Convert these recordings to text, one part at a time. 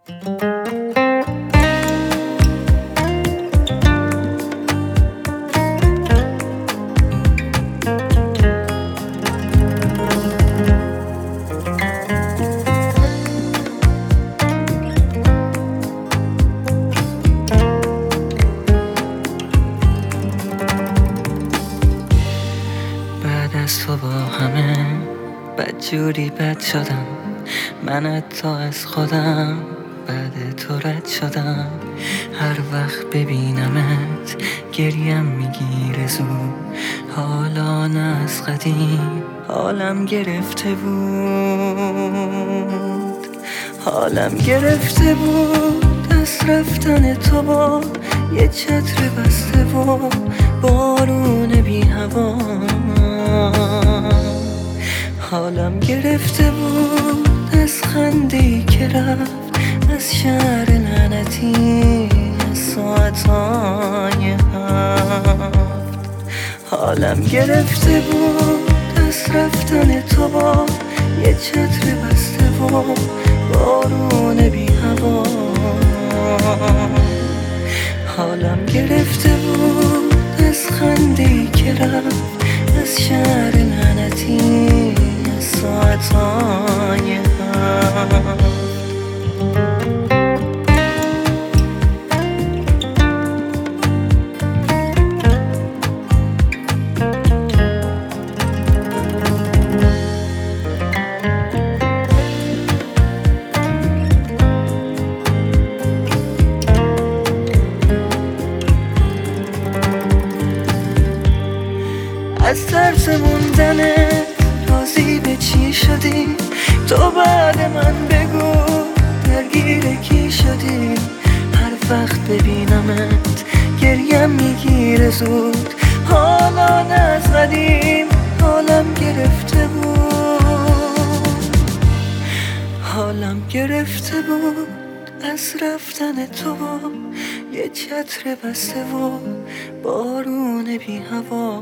بعد از تو با همه بدجوری بد شدم، من حتی از خودم بعد تو رد شدم. هر وقت ببینمت گریم میگیره زود، حالا نه از قدیم حالم گرفته بود. حالم گرفته بود از رفتن تو با یه چتر بسته و بارون بی هوا. حالم گرفته بود از خنده‌ای که رفت از شهر لعنتی از ساعتهای 7. حالم گرفته بود از رفتن تو با یه چتر بسته و بارون بی هوا. حالم گرفته بود از خنده‌ای که رفت از شهر لعنتی از ساعتهای 7. از ترس موندنت راضی به چی شدی؟ تو بعد من بگو درگیر کی شدی؟ هر وقت ببینمت گریم میگیره زود، حالا نه از قدیم حالم گرفته بود. حالم گرفته بود از رفتن تو یه چتر بسته و بارون بی هوا.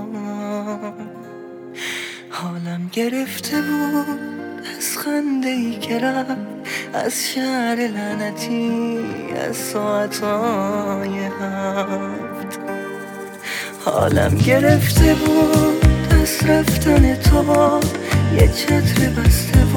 حالم گرفته بود از خنده‌ای که رفت از شهر لعنتی از ساعتهای 7. حالم گرفته بود از رفتن تو با یه چتر بسته